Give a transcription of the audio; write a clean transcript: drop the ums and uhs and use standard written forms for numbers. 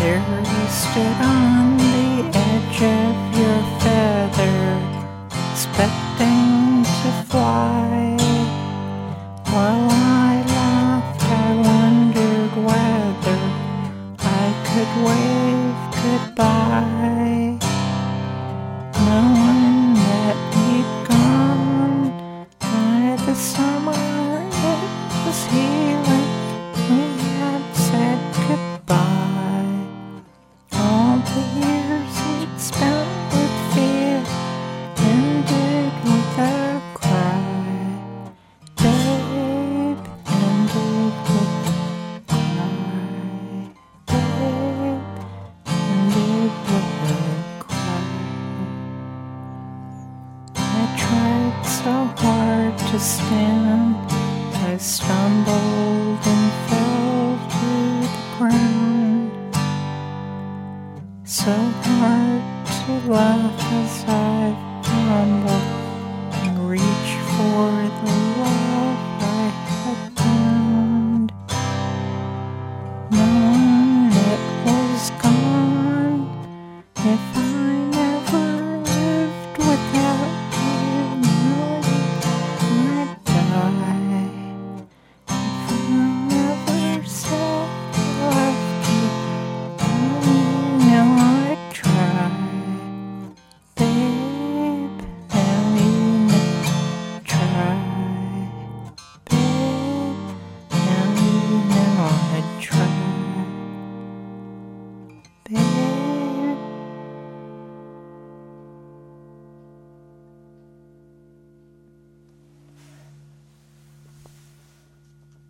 There you stood on the edge of your feather, expecting to fly. While I laughed, I wondered whether I could wave goodbye, knowing that we'd gone by the summer. It was healing. We had said goodbye. All the years we'd spent with fear ended with a cry. Babe, ended with a cry. Babe, ended with a cry. I tried so hard to stand, I stumbled and fell to the ground. So hard to laugh as I fumbled